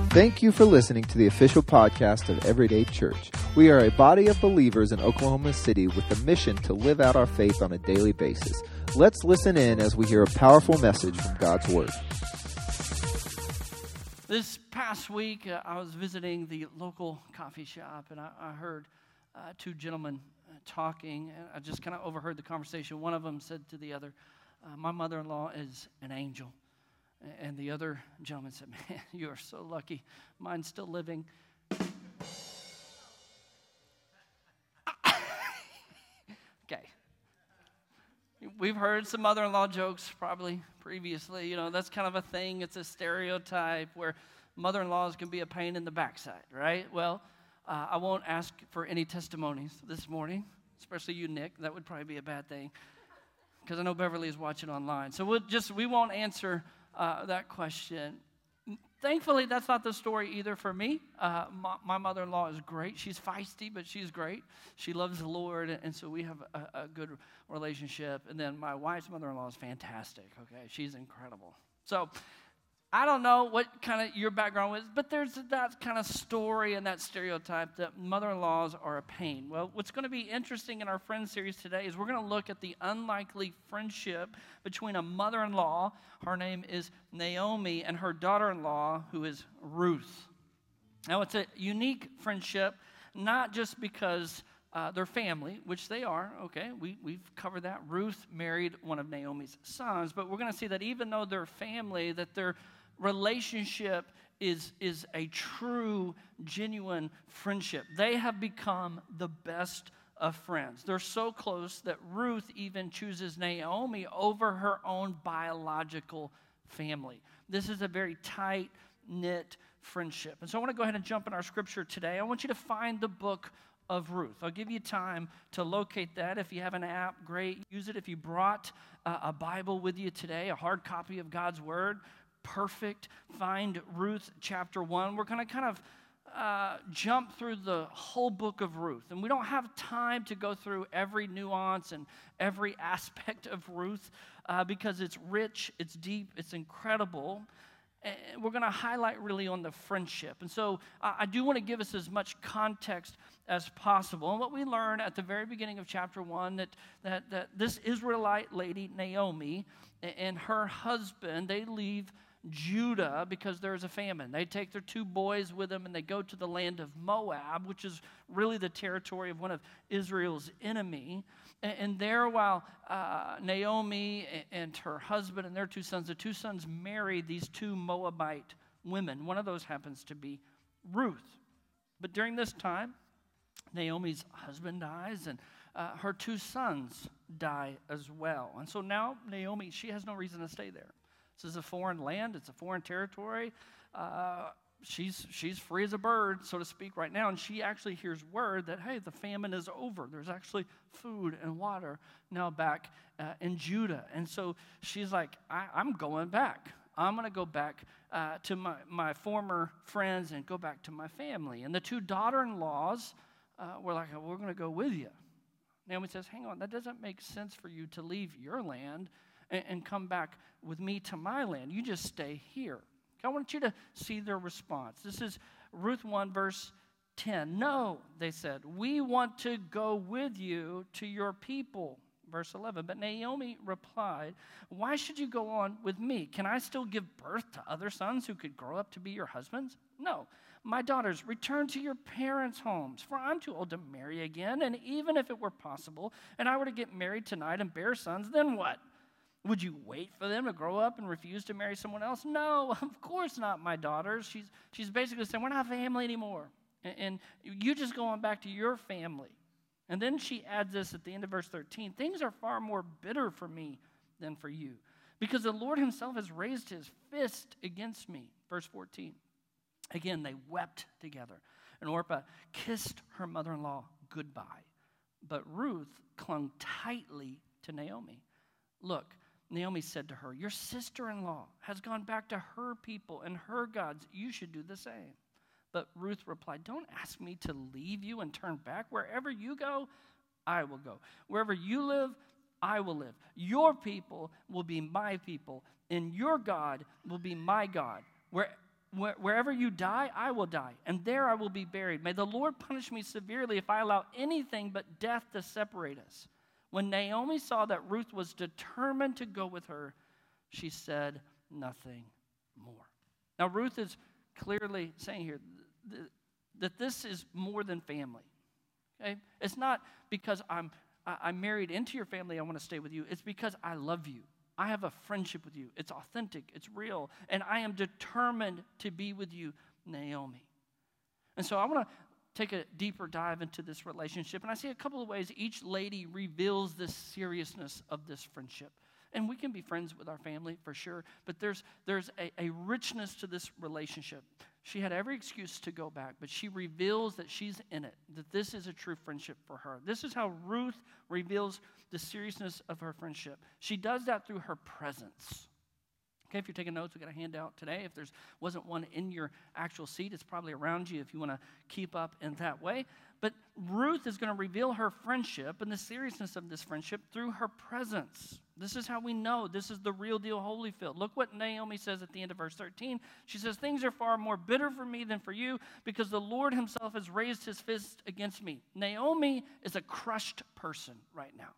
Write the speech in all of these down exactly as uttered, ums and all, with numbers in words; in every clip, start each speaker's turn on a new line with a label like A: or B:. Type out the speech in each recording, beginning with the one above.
A: Thank you for listening to the official podcast of Everyday Church. We are a body of believers in Oklahoma City with the mission to live out our faith on a daily basis. Let's listen in as we hear a powerful message from God's Word.
B: This past week, uh, I was visiting the local coffee shop, and I, I heard uh, two gentlemen uh, talking, and I just kind of overheard the conversation. One of them said to the other, uh, my mother-in-law is an angel. And the other gentleman said, man, you are so lucky. Mine's still living. Okay. We've heard some mother-in-law jokes probably previously. You know, that's kind of a thing. It's a stereotype where mother-in-laws can be a pain in the backside, right? Well, uh, I won't ask for any testimonies this morning, especially you, Nick. That would probably be a bad thing because I know Beverly is watching online. So we'll just, we won't answer Uh, that question. Thankfully, that's not the story either for me. Uh, my, my mother-in-law is great. She's feisty, but she's great. She loves the Lord, and, and so we have a, a good relationship. And then my wife's mother-in-law is fantastic, okay? She's incredible. So I don't know what kind of your background is, but there's that kind of story and that stereotype that mother-in-laws are a pain. Well, what's going to be interesting in our Friends series today is we're going to look at the unlikely friendship between a mother-in-law, her name is Naomi, and her daughter-in-law, who is Ruth. Now, it's a unique friendship, not just because uh, they're family, which they are, okay, we, we've covered that. Ruth married one of Naomi's sons, but we're going to see that even though they're family, that they're relationship is, is a true, genuine friendship. They have become the best of friends. They're so close that Ruth even chooses Naomi over her own biological family. This is a very tight-knit friendship. And so I want to go ahead and jump in our scripture today. I want you to find the book of Ruth. I'll give you time to locate that. If you have an app, great. Use it. If you brought uh, a Bible with you today, a hard copy of God's Word, perfect. Find Ruth chapter one. We're going to kind of uh, jump through the whole book of Ruth. And we don't have time to go through every nuance and every aspect of Ruth uh, because it's rich, it's deep, it's incredible. And we're going to highlight really on the friendship. And so uh, I do want to give us as much context as possible. And what we learn at the very beginning of chapter one, that, that, that this Israelite lady, Naomi, and her husband, they leave Judah because there's a famine. They take their two boys with them and they go to the land of Moab, which is really the territory of one of Israel's enemy. And, and there, while uh, Naomi and her husband and their two sons, the two sons marry these two Moabite women. One of those happens to be Ruth. But during this time, Naomi's husband dies and uh, her two sons die as well. And so now Naomi, she has no reason to stay there. This is a foreign land. It's a foreign territory. Uh, she's she's free as a bird, so to speak, right now. And she actually hears word that, hey, the famine is over. There's actually food and water now back uh, in Judah. And so she's like, I, I'm going back. I'm going to go back uh, to my, my former friends and go back to my family. And the two daughter-in-laws uh, were like, we're going to go with you. Naomi says, hang on, that doesn't make sense for you to leave your land and, and come back with me to my land. You just stay here. I want you to see their response. This is Ruth one, verse ten. No, they said, we want to go with you to your people. Verse eleven, but Naomi replied, why should you go on with me? Can I still give birth to other sons who could grow up to be your husbands? No, my daughters, return to your parents' homes, for I'm too old to marry again. And even if it were possible, and I were to get married tonight and bear sons, then what? Would you wait for them to grow up and refuse to marry someone else? No, of course not, my daughters. She's, she's basically saying, we're not family anymore. And, and you just going back to your family. And then she adds this at the end of verse thirteen, things are far more bitter for me than for you, because the Lord himself has raised his fist against me. Verse fourteen, again, they wept together. And Orpah kissed her mother-in-law goodbye. But Ruth clung tightly to Naomi. Look, Naomi said to her, your sister-in-law has gone back to her people and her gods. You should do the same. But Ruth replied, don't ask me to leave you and turn back. Wherever you go, I will go. Wherever you live, I will live. Your people will be my people, and your God will be my God. Where, Where, wherever you die, I will die, and there I will be buried. May the Lord punish me severely if I allow anything but death to separate us. When Naomi saw that Ruth was determined to go with her, she said nothing more. Now, Ruth is clearly saying here that this is more than family. Okay? It's not because I'm, I'm married into your family, I want to stay with you. It's because I love you. I have a friendship with you. It's authentic. It's real. And I am determined to be with you, Naomi. And so I want to take a deeper dive into this relationship. And I see a couple of ways each lady reveals the seriousness of this friendship. And we can be friends with our family for sure, but there's, there's a, a richness to this relationship. She had every excuse to go back, but she reveals that she's in it, that this is a true friendship for her. This is how Ruth reveals the seriousness of her friendship. She does that through her presence. Okay, if you're taking notes, we got a handout today. If there wasn't one in your actual seat, it's probably around you if you want to keep up in that way. But Ruth is going to reveal her friendship and the seriousness of this friendship through her presence. This is how we know this is the real deal Holyfield. Look what Naomi says at the end of verse thirteen. She says, things are far more bitter for me than for you because the Lord himself has raised his fist against me. Naomi is a crushed person right now.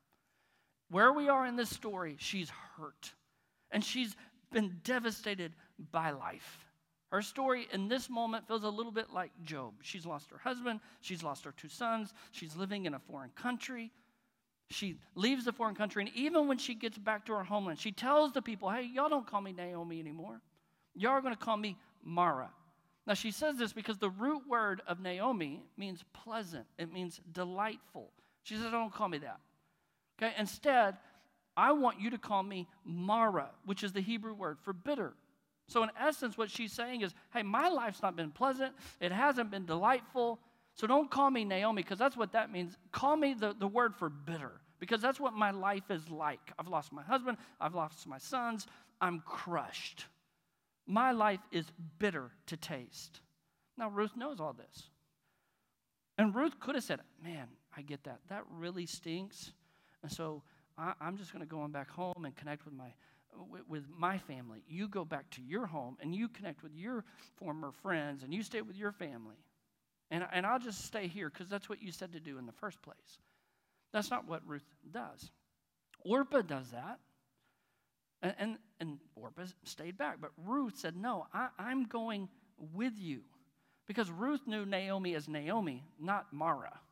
B: Where we are in this story, she's hurt. And she's been devastated by life. Her story in this moment feels a little bit like Job. She's lost her husband. She's lost her two sons. She's living in a foreign country. She leaves the foreign country, and even when she gets back to her homeland, she tells the people, hey, y'all don't call me Naomi anymore. Y'all are going to call me Mara. Now, she says this because the root word of Naomi means pleasant. It means delightful. She says, don't call me that. Okay, instead, I want you to call me Mara, which is the Hebrew word for bitter. So in essence, what she's saying is, hey, my life's not been pleasant. It hasn't been delightful. So don't call me Naomi, because that's what that means. Call me the, the word for bitter, because that's what my life is like. I've lost my husband. I've lost my sons. I'm crushed. My life is bitter to taste. Now, Ruth knows all this. And Ruth could have said, man, I get that. That really stinks. And so I, I'm just going to go on back home and connect with my with, with my family. You go back to your home and you connect with your former friends and you stay with your family. And, and I'll just stay here because that's what you said to do in the first place. That's not what Ruth does. Orpah does that. And, and, and Orpah stayed back. But Ruth said, no, I, I'm going with you. Because Ruth knew Naomi as Naomi, not Mara.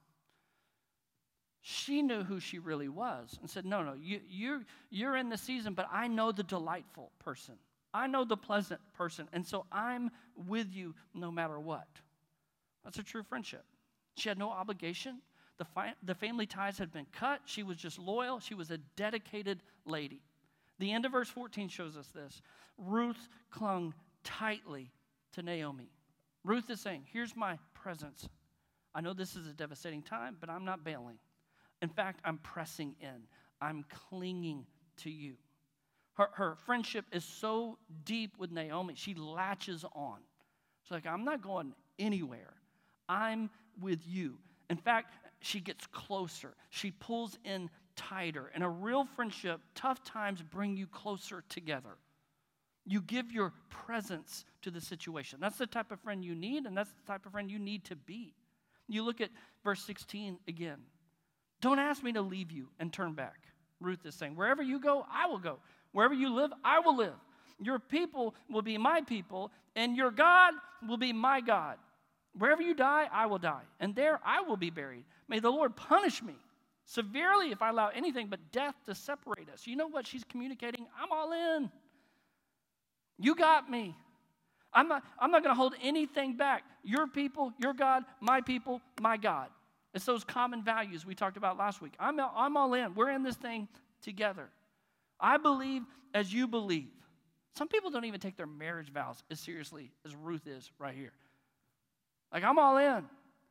B: She knew who she really was and said, no, no, you, you're, you're in the season, but I know the delightful person. I know the pleasant person, and so I'm with you no matter what. That's a true friendship. She had no obligation. The, fi- the family ties had been cut. She was just loyal. She was a dedicated lady. The end of verse fourteen shows us this. Ruth clung tightly to Naomi. Ruth is saying, here's my presence. I know this is a devastating time, but I'm not bailing. In fact, I'm pressing in. I'm clinging to you. Her, her friendship is so deep with Naomi, she latches on. She's like, I'm not going anywhere. I'm with you. In fact, she gets closer. She pulls in tighter. In a real friendship, tough times bring you closer together. You give your presence to the situation. That's the type of friend you need, and that's the type of friend you need to be. You look at verse sixteen again. Don't ask me to leave you and turn back. Ruth is saying, wherever you go, I will go. Wherever you live, I will live. Your people will be my people, and your God will be my God. Wherever you die, I will die, and there I will be buried. May the Lord punish me severely if I allow anything but death to separate us. You know what she's communicating? I'm all in. You got me. I'm not, I'm not going to hold anything back. Your people, your God, my people, my God. It's those common values we talked about last week. I'm, I'm all in. We're in this thing together. I believe as you believe. Some people don't even take their marriage vows as seriously as Ruth is right here. Like, I'm all in.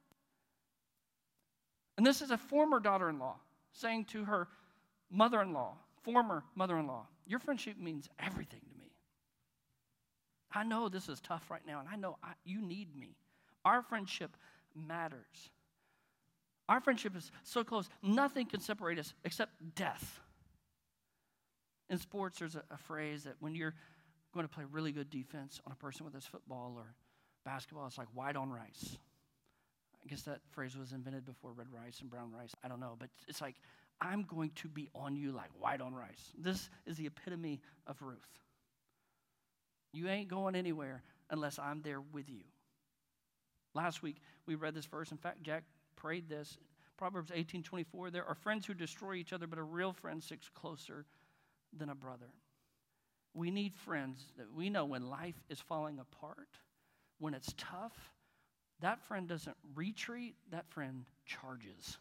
B: And this is a former daughter-in-law saying to her mother-in-law, former mother-in-law, your friendship means everything to me. I know this is tough right now, and I know I, you need me. Our friendship matters. Our friendship is so close, nothing can separate us except death. In sports, there's a, a phrase that when you're going to play really good defense on a person with his football or basketball. It's like white on rice. I guess that phrase was invented before red rice and brown rice. I don't know, but it's like, I'm going to be on you like white on rice. This is the epitome of Ruth. You ain't going anywhere unless I'm there with you. Last week, we read this verse. In fact, Jack prayed this. Proverbs eighteen twenty-four, there are friends who destroy each other, but a real friend sticks closer than a brother. We need friends that we know when life is falling apart, when it's tough, that friend doesn't retreat, that friend charges.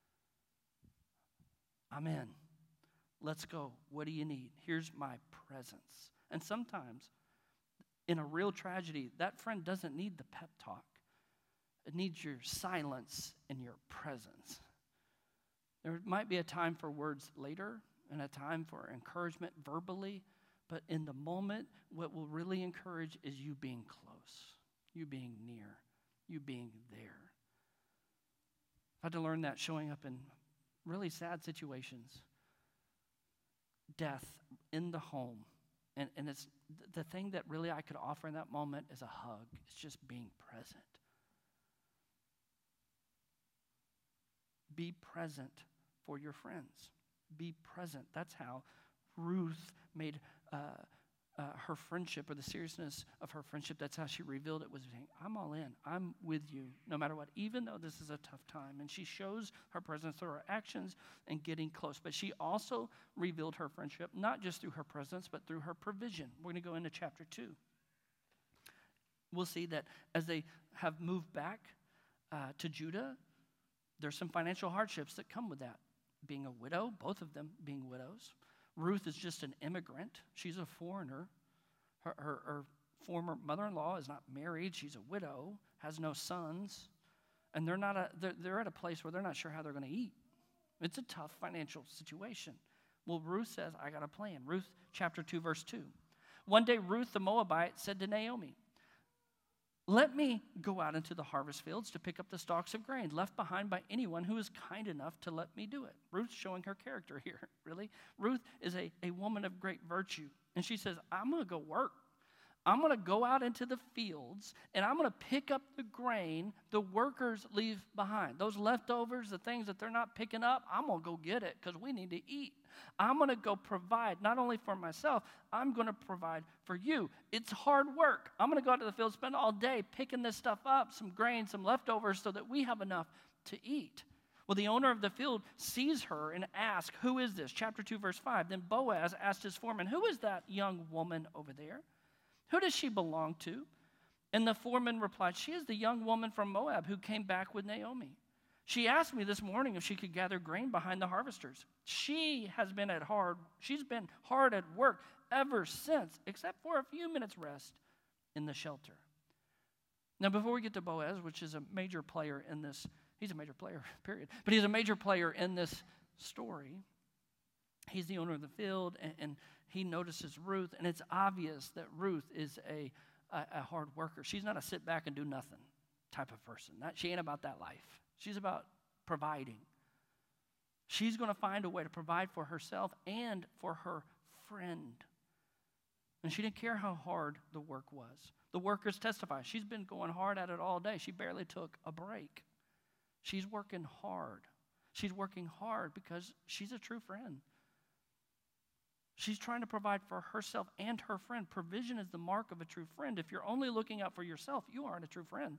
B: I'm in. Let's go. What do you need? Here's my presence. And sometimes, in a real tragedy, that friend doesn't need the pep talk. It needs your silence and your presence. There might be a time for words later and a time for encouragement verbally, but in the moment, what will really encourage is you being close, you being near, you being there. I had to learn that showing up in really sad situations. Death in the home. And, and it's the thing that really I could offer in that moment is a hug. It's just being present. Be present for your friends. Be present. That's how Ruth made uh, uh, her friendship, or the seriousness of her friendship, that's how she revealed it, was saying, I'm all in. I'm with you no matter what, even though this is a tough time. And she shows her presence through her actions and getting close. But she also revealed her friendship, not just through her presence, but through her provision. We're going to go into chapter two. We'll see that as they have moved back uh, to Judah, there's some financial hardships that come with that. Being a widow, both of them being widows. Ruth is just an immigrant. She's a foreigner. Her, her, her former mother-in-law is not married. She's a widow, has no sons. And they're, not a, they're, they're at a place where they're not sure how they're going to eat. It's a tough financial situation. Well, Ruth says, I got a plan. Ruth chapter two, verse two. One day, Ruth the Moabite said to Naomi, let me go out into the harvest fields to pick up the stalks of grain left behind by anyone who is kind enough to let me do it. Ruth's showing her character here, really. Ruth is a, a woman of great virtue. And she says, I'm going to go work. I'm going to go out into the fields, and I'm going to pick up the grain the workers leave behind. Those leftovers, the things that they're not picking up, I'm going to go get it because we need to eat. I'm going to go provide not only for myself, I'm going to provide for you. It's hard work. I'm going to go out to the field, spend all day picking this stuff up, some grain, some leftovers, so that we have enough to eat. Well, the owner of the field sees her and asks, who is this? Chapter two, verse five. Then Boaz asked his foreman, who is that young woman over there? Who does she belong to? And the foreman replied, she is the young woman from Moab who came back with Naomi. She asked me this morning if she could gather grain behind the harvesters. She has been at hard, she's been hard at work ever since, except for a few minutes rest in the shelter. Now, before we get to Boaz, which is a major player in this, he's a major player, period, but he's a major player in this story. He's the owner of the field, and, and he notices Ruth, and it's obvious that Ruth is a, a, a hard worker. She's not a sit back and do nothing type of person. That, she ain't about that life. She's about providing. She's going to find a way to provide for herself and for her friend. And she didn't care how hard the work was. The workers testify. She's been going hard at it all day. She barely took a break. She's working hard. She's working hard because she's a true friend. She's trying to provide for herself and her friend. Provision is the mark of a true friend. If you're only looking out for yourself, you aren't a true friend.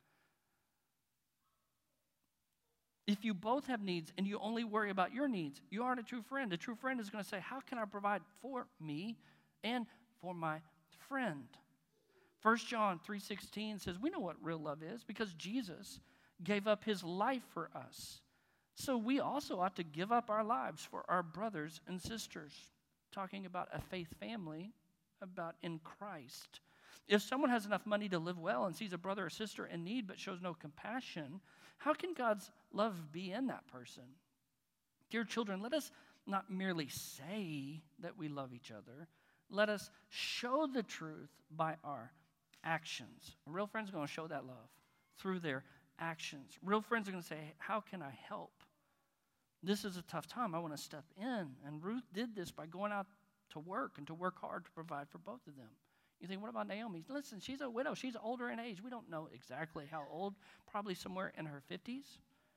B: If you both have needs and you only worry about your needs, you aren't a true friend. A true friend is going to say, how can I provide for me and for my friend? First John three sixteen says, we know what real love is because Jesus gave up his life for us. So we also ought to give up our lives for our brothers and sisters. Talking about a faith family, about in Christ. If someone has enough money to live well and sees a brother or sister in need but shows no compassion, how can God's love be in that person? Dear children, let us not merely say that we love each other. Let us show the truth by our actions. A real friend's going to show that love through their actions. Real friends are going to say, how can I help? This is a tough time. I want to step in. And Ruth did this by going out to work and to work hard to provide for both of them. You think, what about Naomi? Listen, she's a widow. She's older in age. We don't know exactly how old, probably somewhere in her fifties.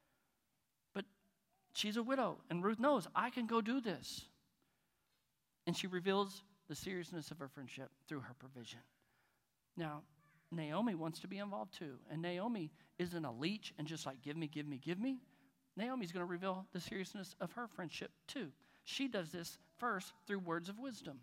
B: But she's a widow, and Ruth knows, I can go do this. And she reveals the seriousness of her friendship through her provision. Now, Naomi wants to be involved too. And Naomi isn't a leech and just like, give me, give me, give me. Naomi's going to reveal the seriousness of her friendship too. She does this first through words of wisdom.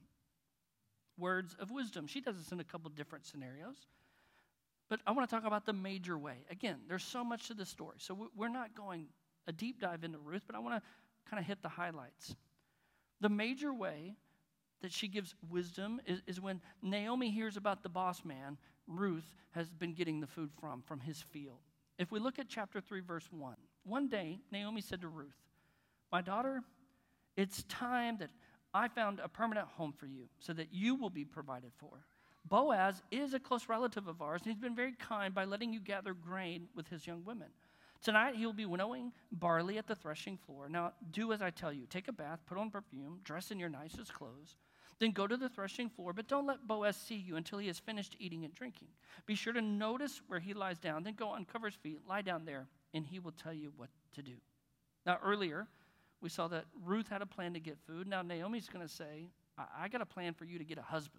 B: Words of wisdom. She does this in a couple different scenarios. But I want to talk about the major way. Again, there's so much to this story. So we're not going a deep dive into Ruth, but I want to kind of hit the highlights. The major way that she gives wisdom is, is when Naomi hears about the boss man Ruth has been getting the food from, from his field. If we look at chapter three, verse one, one day Naomi said to Ruth, my daughter, it's time that I found a permanent home for you so that you will be provided for. Boaz is a close relative of ours, and he's been very kind by letting you gather grain with his young women. Tonight he will be winnowing barley at the threshing floor. Now do as I tell you. Take a bath, put on perfume, dress in your nicest clothes. Then go to the threshing floor, but don't let Boaz see you until he has finished eating and drinking. Be sure to notice where he lies down. Then go uncover his feet, lie down there, and he will tell you what to do. Now earlier, we saw that Ruth had a plan to get food. Now Naomi's going to say, I, I got a plan for you to get a husband.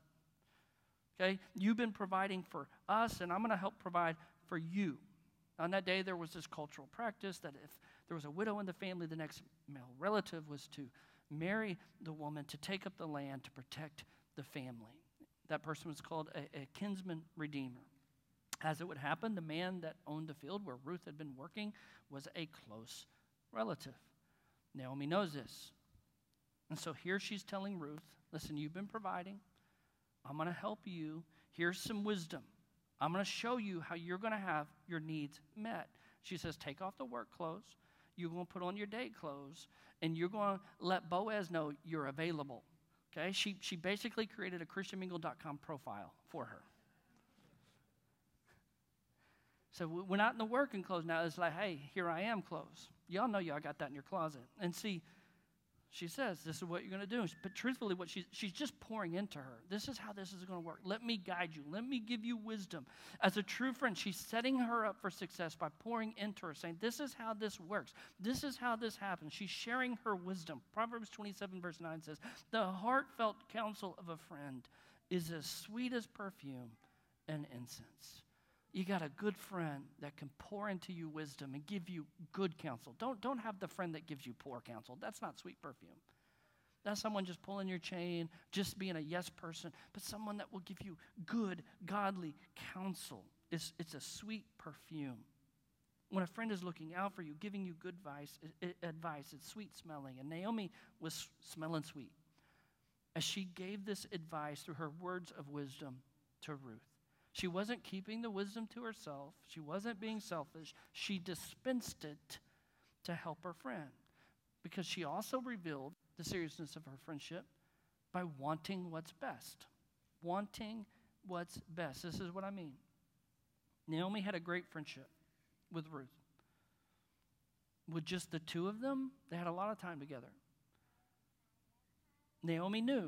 B: Okay? You've been providing for us, and I'm going to help provide for you. On that day, there was this cultural practice that if there was a widow in the family, the next male relative was to marry the woman to take up the land to protect the family. That person was called a, a kinsman redeemer. As it would happen, the man that owned the field where Ruth had been working was a close relative. Naomi knows this. And so here she's telling Ruth, listen, you've been providing. I'm going to help you. Here's some wisdom. I'm going to show you how you're going to have your needs met. She says, take off the work clothes. You're going to put on your day clothes. And you're going to let Boaz know you're available. Okay? She, she basically created a Christian Mingle dot com profile for her. So we're not in the working clothes now. It's like, hey, here I am clothes. Y'all know y'all got that in your closet. And see, she says, this is what you're going to do. But truthfully, what she's, she's just pouring into her. This is how this is going to work. Let me guide you. Let me give you wisdom. As a true friend, she's setting her up for success by pouring into her, saying, this is how this works. This is how this happens. She's sharing her wisdom. Proverbs twenty-seven, verse nine says, the heartfelt counsel of a friend is as sweet as perfume and incense. You got a good friend that can pour into you wisdom and give you good counsel. Don't, don't have the friend that gives you poor counsel. That's not sweet perfume. That's someone just pulling your chain, just being a yes person. But someone that will give you good, godly counsel. It's, it's a sweet perfume. When a friend is looking out for you, giving you good advice, advice, it's sweet smelling. And Naomi was smelling sweet as she gave this advice through her words of wisdom to Ruth. She wasn't keeping the wisdom to herself. She wasn't being selfish. She dispensed it to help her friend because she also revealed the seriousness of her friendship by wanting what's best. Wanting what's best. This is what I mean. Naomi had a great friendship with Ruth. With just the two of them, they had a lot of time together. Naomi knew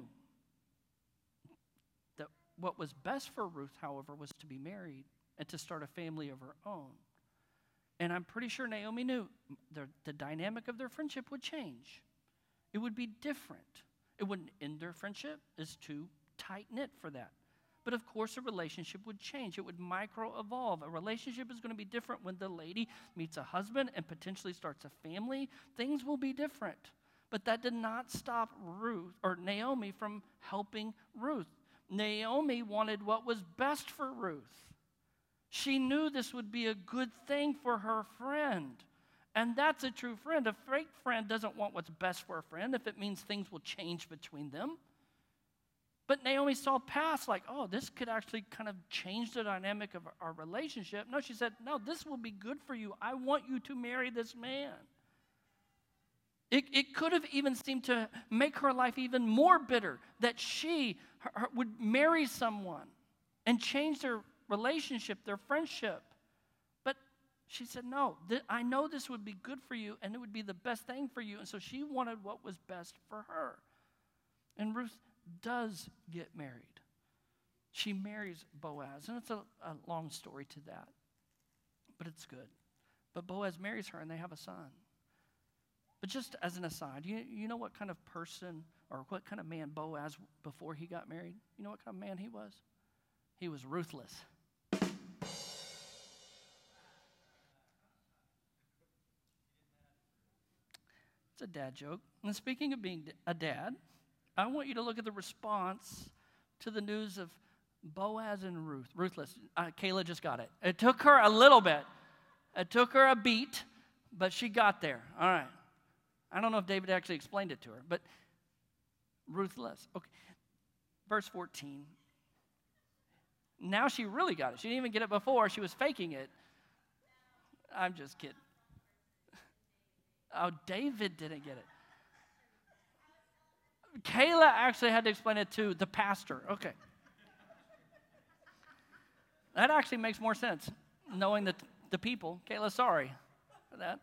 B: that what was best for Ruth, however, was to be married and to start a family of her own. And I'm pretty sure Naomi knew the, the dynamic of their friendship would change. It would be different. It wouldn't end their friendship. It's too tight-knit for that. But of course, a relationship would change. It would micro-evolve. A relationship is going to be different when the lady meets a husband and potentially starts a family. Things will be different. But that did not stop Ruth or Naomi from helping Ruth. Naomi wanted what was best for Ruth. She knew this would be a good thing for her friend. And that's a true friend. A fake friend doesn't want what's best for a friend if it means things will change between them. But Naomi saw past like, oh, this could actually kind of change the dynamic of our relationship. No, she said, no, this will be good for you. I want you to marry this man. It, it could have even seemed to make her life even more bitter that she her, her, would marry someone and change their relationship, their friendship. But she said, no, th- I know this would be good for you and it would be the best thing for you. And so she wanted what was best for her. And Ruth does get married. She marries Boaz, and it's a, a long story to that, but it's good. But Boaz marries her, and they have a son. But just as an aside, you, you know what kind of person or what kind of man Boaz before he got married? You know what kind of man he was? He was ruthless. It's a dad joke. And speaking of being a dad, I want you to look at the response to the news of Boaz and Ruth. Ruthless. Uh, Kayla just got it. It took her a little bit. It took her a beat, but she got there. All right. I don't know if David actually explained it to her, but ruthless. Okay. Verse fourteen. Now she really got it. She didn't even get it before. She was faking it. I'm just kidding. Oh, David didn't get it. Kayla actually had to explain it to the pastor. Okay. That actually makes more sense, knowing the, the people. Kayla, sorry for that.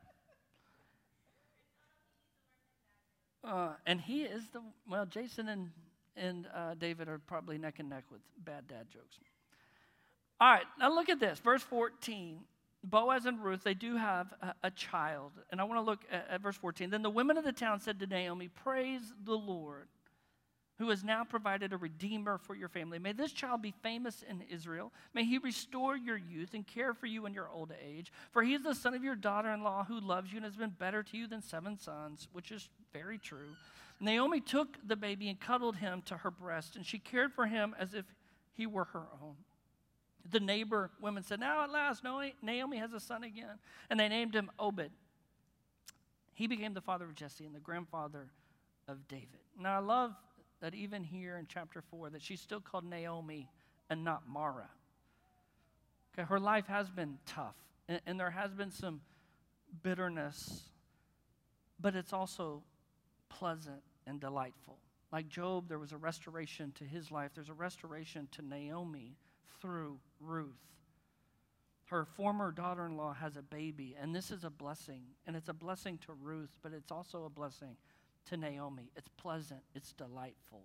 B: Uh, and he is the, well, Jason and, and uh, David are probably neck and neck with bad dad jokes. All right, now look at this. Verse fourteen. Boaz and Ruth, they do have a, a child. And I want to look at, at verse fourteen. Then the women of the town said to Naomi, praise the Lord, who has now provided a redeemer for your family. May this child be famous in Israel. May he restore your youth and care for you in your old age. For he is the son of your daughter-in-law who loves you and has been better to you than seven sons, which is very true. Naomi took the baby and cuddled him to her breast, and she cared for him as if he were her own. The neighbor women said, now at last Naomi has a son again. And they named him Obed. He became the father of Jesse and the grandfather of David. Now I love that even here in chapter four that she's still called Naomi and not Mara. Okay, her life has been tough, and, and there has been some bitterness, but it's also pleasant and delightful. Like Job, there was a restoration to his life. There's a restoration to Naomi through Ruth. Her former daughter-in-law has a baby, and this is a blessing, and it's a blessing to Ruth, but it's also a blessing to Naomi. It's pleasant. It's delightful.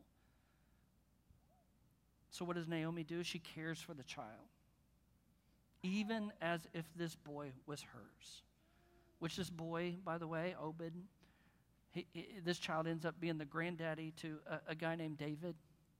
B: So what does Naomi do? She cares for the child, even as if this boy was hers. Which this boy, by the way, Obed, he, he, this child ends up being the granddaddy to a, a guy named David,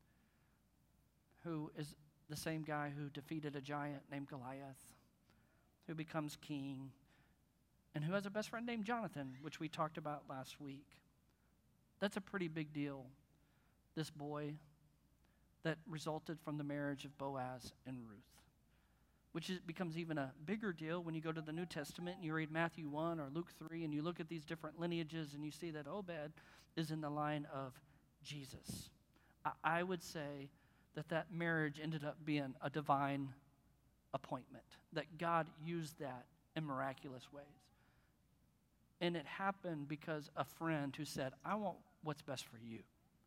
B: who is the same guy who defeated a giant named Goliath, who becomes king, and who has a best friend named Jonathan, which we talked about last week. That's a pretty big deal, this boy that resulted from the marriage of Boaz and Ruth, which is, becomes even a bigger deal when you go to the New Testament and you read Matthew one or Luke three and you look at these different lineages and you see that Obed is in the line of Jesus. I, I would say that that marriage ended up being a divine appointment, that God used that in miraculous ways. And it happened because a friend who said, I want what's best for you.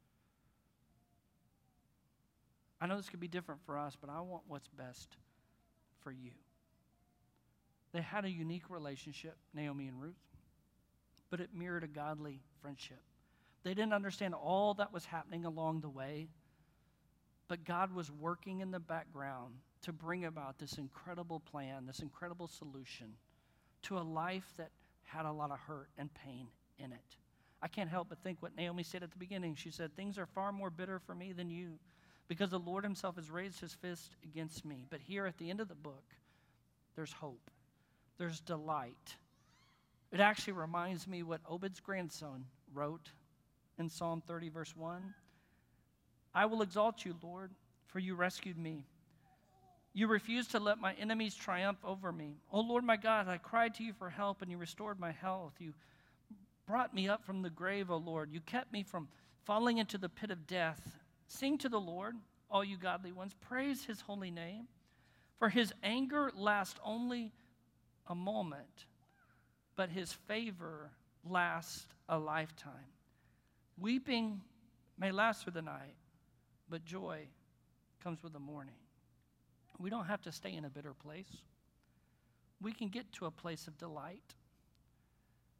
B: I know this could be different for us, but I want what's best for you. They had a unique relationship, Naomi and Ruth, but it mirrored a godly friendship. They didn't understand all that was happening along the way, but God was working in the background to bring about this incredible plan, this incredible solution to a life that had a lot of hurt and pain in it. I can't help but think what Naomi said at the beginning. She said, things are far more bitter for me than you, because the Lord himself has raised his fist against me. But here at the end of the book, there's hope. There's delight. It actually reminds me what Obed's grandson wrote in Psalm thirty, verse one. I will exalt you, Lord, for you rescued me. You refused to let my enemies triumph over me. O Lord my God, I cried to you for help, and you restored my health. You brought me up from the grave, O Lord. You kept me from falling into the pit of death. Sing to the Lord, all you godly ones. Praise his holy name. For his anger lasts only a moment, but his favor lasts a lifetime. Weeping may last through the night, but joy comes with the morning. We don't have to stay in a bitter place. We can get to a place of delight.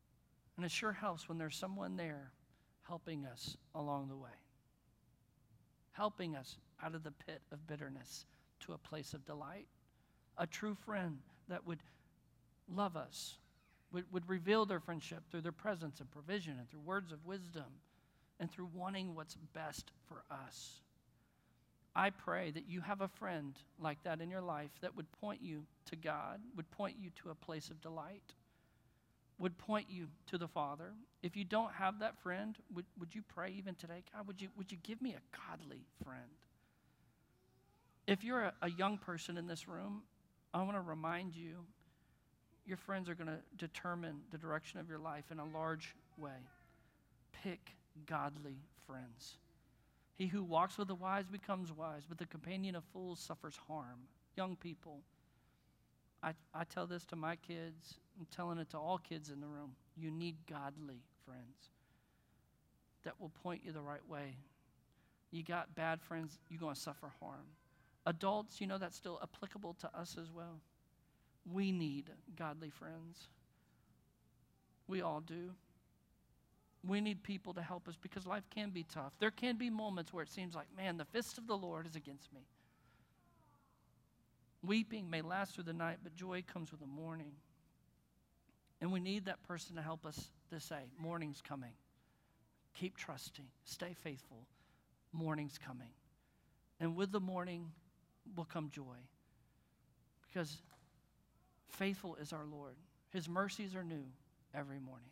B: And it sure helps when there's someone there helping us along the way. helping us out of the pit of bitterness to a place of delight. A true friend that would love us, would, would reveal their friendship through their presence and provision and through words of wisdom and through wanting what's best for us. I pray that you have a friend like that in your life that would point you to God, would point you to a place of delight, would point you to the Father. If you don't have that friend, would, would you pray even today, God, would you, would you give me a godly friend? If you're a, a young person in this room, I want to remind you, your friends are going to determine the direction of your life in a large way. Pick godly friends. He who walks with the wise becomes wise, but the companion of fools suffers harm. Young people, I, I tell this to my kids. I'm telling it to all kids in the room. You need godly friends that will point you the right way. You got bad friends, you're going to suffer harm. Adults, you know that's still applicable to us as well. We need godly friends. We all do. We need people to help us because life can be tough. There can be moments where it seems like, man, the fist of the Lord is against me. Weeping may last through the night, but joy comes with the morning. And we need that person to help us to say, morning's coming. Keep trusting. Stay faithful. Morning's coming. And with the morning will come joy. Because faithful is our Lord. His mercies are new every morning.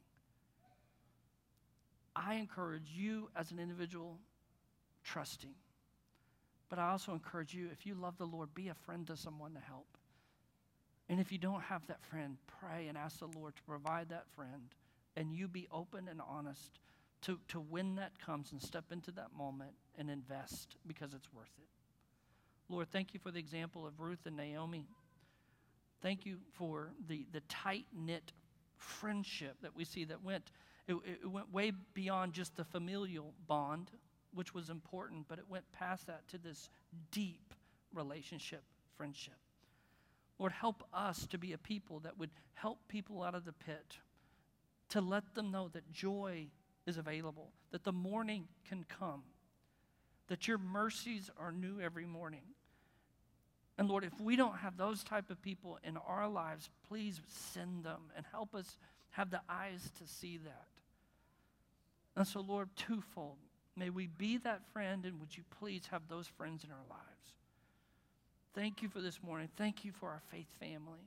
B: I encourage you as an individual trusting. But I also encourage you, if you love the Lord, be a friend to someone to help. And if you don't have that friend, pray and ask the Lord to provide that friend. And you be open and honest to, to when that comes and step into that moment and invest because it's worth it. Lord, thank you for the example of Ruth and Naomi. Thank you for the, the tight-knit friendship that we see that went It, it went way beyond just the familial bond, which was important, but it went past that to this deep relationship, friendship. Lord, help us to be a people that would help people out of the pit, to let them know that joy is available, that the morning can come, that your mercies are new every morning. And Lord, if we don't have those type of people in our lives, please send them and help us have the eyes to see that. And so, Lord, twofold, may we be that friend, and would you please have those friends in our lives. Thank you for this morning. Thank you for our faith family.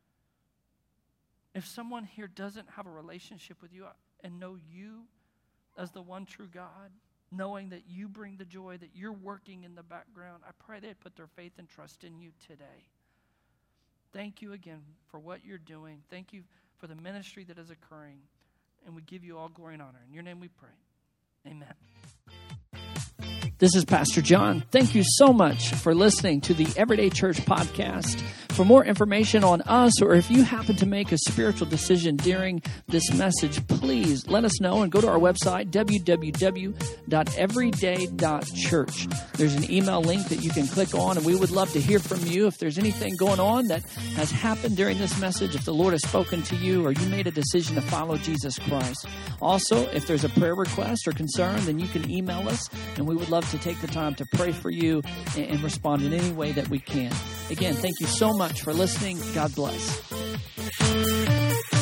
B: If someone here doesn't have a relationship with you and know you as the one true God, knowing that you bring the joy, that you're working in the background, I pray they'd put their faith and trust in you today. Thank you again for what you're doing. Thank you for the ministry that is occurring. And we give you all glory and honor. In your name we pray. Amen. This is Pastor John. Thank you so much for listening to the Everyday Church podcast. For more information on us, or if you happen to make a spiritual decision during this message, please let us know and go to our website, w w w dot everyday dot church. There's an email link that you can click on, and we would love to hear from you. If there's anything going on that has happened during this message, if the Lord has spoken to you, or you made a decision to follow Jesus Christ. Also, if there's a prayer request or concern, then you can email us, and we would love to take the time to pray for you and respond in any way that we can. Again, thank you so much for listening. God bless.